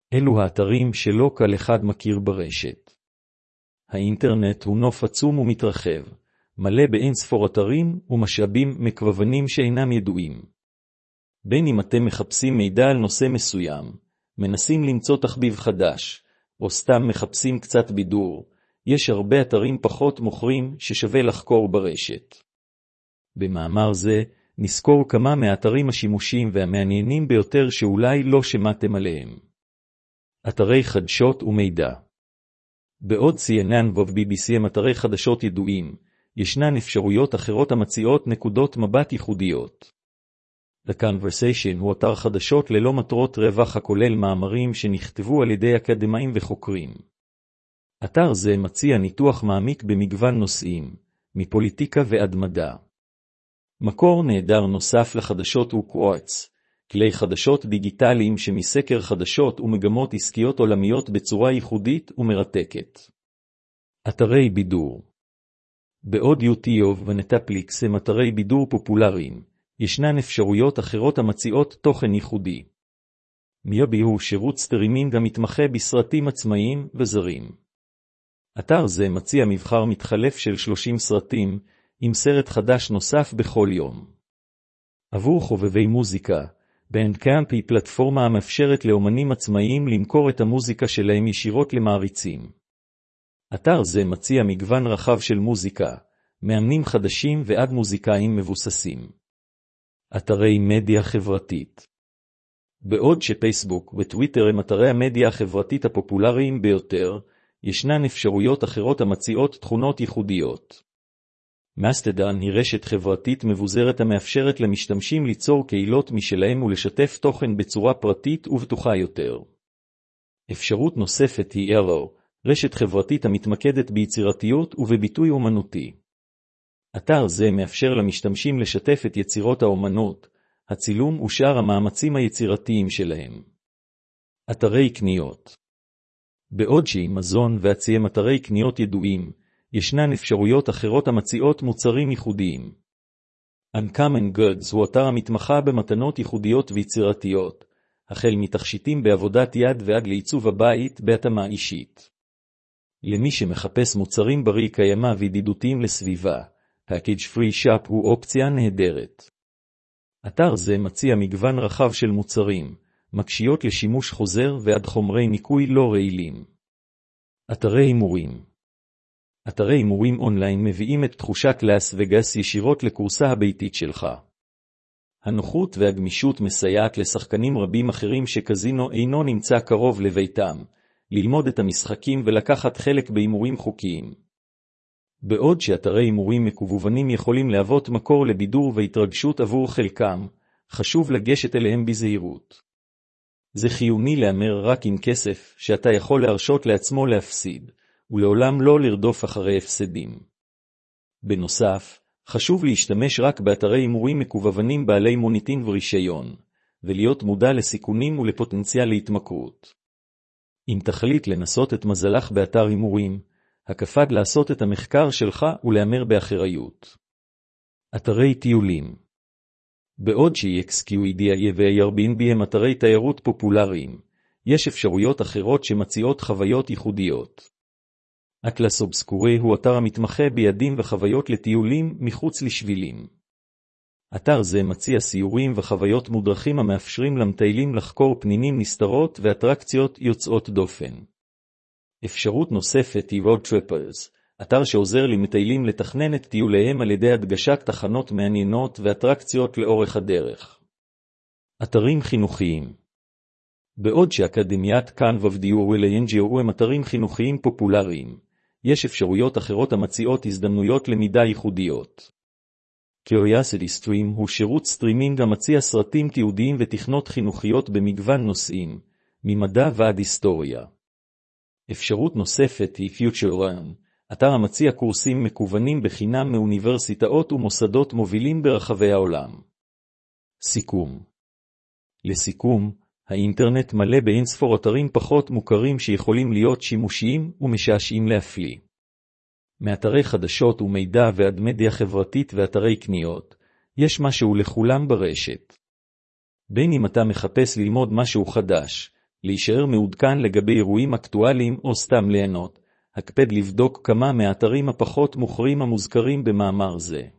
אלו האתרים שלא כל אחד מכיר ברשת. האינטרנט הוא נוף עצום ומתרחב, מלא באין ספור אתרים ומשאבים מקוונים שאינם ידועים. בין אם אתם מחפשים מידע על נושא מסוים, מנסים למצוא תחביב חדש, או סתם מחפשים קצת בידור, יש הרבה אתרים פחות מוכרים ששווה לחקור ברשת. במאמר זה נזכור כמה מהאתרים השימושיים והמעניינים ביותר שאולי לא שמעתם עליהם. אתרי חדשות ומידע. בעוד CNN ו-BBC הם אתרי חדשות ידועים, ישנן אפשרויות אחרות המציעות נקודות מבט ייחודיות. The Conversation הוא אתר חדשות ללא מטרות רווח הכולל מאמרים שנכתבו על ידי אקדמאים וחוקרים. אתר זה מציע ניתוח מעמיק במגוון נושאים, מפוליטיקה ועד מדע. מקור נהדר נוסף לחדשות הוא קוואץ, כלי חדשות דיגיטליים שמסקר חדשות ומגמות עסקיות עולמיות בצורה ייחודית ומרתקת. אתרי בידור. בעוד יוטיוב ונטפליקס הם אתרי בידור פופולריים, ישנן אפשרויות אחרות המציעות תוכן ייחודי. מיובי הוא שירות סטרימינג המתמחה בסרטים עצמאיים וזרים. אתר זה מציע מבחר מתחלף של 30 סרטים, עם סרט חדש נוסף בכל יום. עבור חובבי מוזיקה, Bandcamp היא פלטפורמה המאפשרת לאומנים עצמאיים למכור את המוזיקה שלהם ישירות למעריצים. אתר זה מציע מגוון רחב של מוזיקה, מאמנים חדשים ועד מוזיקאים מבוססים. אתרי מדיה חברתית. בעוד שפייסבוק וטוויטר הם אתרי המדיה החברתית הפופולריים ביותר, ישנן אפשרויות אחרות המציעות תכונות ייחודיות. מאסטדון היא רשת חברתית מבוזרת המאפשרת למשתמשים ליצור קהילות משלהם ולשתף תוכן בצורה פרטית ובטוחה יותר. אפשרות נוספת היא Arrow, רשת חברתית המתמקדת ביצירתיות ובביטוי אומנותי. אתר זה מאפשר למשתמשים לשתף את יצירות האומנות, הצילום ושאר המאמצים היצירתיים שלהם. אתרי קניות. בעוד שאמזון ואצי אתרי קניות ידועים, ישנן אפשרויות אחרות המציעות מוצרים ייחודיים. Uncommon Goods הוא אתר המתמחה במתנות ייחודיות ויצירתיות, החל מתכשיטים בעבודת יד ועד לעיצוב הבית בהתאמה אישית. למי שמחפש מוצרים בריא קיימא וידידותיים לסביבה, Package Free Shop הוא אופציה נהדרת. אתר זה מציע מגוון רחב של מוצרים, מקשיות לשימוש חוזר ועד חומרי ניקוי לא רעילים. אתרי הימורים. אתרי הימורים אונליין מביאים את תחושת לאס וגאס ישירות לקורסה הביתית שלך. הנוחות והגמישות מסייעת לשחקנים רבים אחרים שקזינו אינו נמצא קרוב לביתם, ללמוד את המשחקים ולקחת חלק בהימורים חוקיים. בעוד שאתרי הימורים מקוונים יכולים להוות מקור לבידור והתרגשות עבור חלקם, חשוב לגשת אליהם בזהירות. זה חיוני להמר רק עם כסף שאתה יכול להרשות לעצמו להפסיד, ולעולם לא לרדוף אחרי הפסדים. בנוסף, חשוב להשתמש רק באתרי הימורים מקוונים בעלי מוניטין ורישיון, ולהיות מודע לסיכונים ולפוטנציאל להתמכרות. אם תחליט לנסות את מזלך באתר הימורים, הקפד לעשות את המחקר שלך ולהמר באחריות. אתרי טיולים. בעוד ש-Expedia ו-Airbnb הם אתרי תיירות פופולריים, יש אפשרויות אחרות שמציעות חוויות ייחודיות. אטלס אובסקורה הוא אתר המתמחה ביעדים וחוויות לטיולים מחוץ לשבילים. אתר זה מציע סיורים וחוויות מודרכים המאפשרים למטיילים לחקור פנינים נסתרות ואטרקציות יוצאות דופן. אפשרות נוספת היא Road Trippers, אתר שעוזר למטיילים לתכנן את טיוליהם על ידי הדגשת תחנות מעניינות ואטרקציות לאורך הדרך. אתרים חינוכיים. בעוד שאקדמיית כאן וודיור ולאנג'יו הם אתרים חינוכיים פופולריים, יש אפשרויות אחרות המציעות הזדמנויות למידה ייחודיות. Curiosity Stream הוא שירות סטרימינג המציע סרטים תיעודיים ותכנות חינוכיות במגוון נושאים, ממדע ועד היסטוריה. אפשרות נוספת היא Future Learn, אתר המציע קורסים מקוונים בחינם מאוניברסיטאות ומוסדות מובילים ברחבי העולם. סיכום. לסיכום, האינטרנט מלא באינספור אתרים פחות מוכרים שיכולים להיות שימושיים ומשעשעים להפליא. מאתרי חדשות ומידע ועד מדיה חברתית ואתרי קניות, יש משהו לכולם ברשת. בין אם אתה מחפש ללמוד משהו חדש, להישאר מעודכן לגבי אירועים אקטואליים או סתם ליהנות, הקפד לבדוק כמה מהאתרים הפחות מוכרים המוזכרים במאמר זה.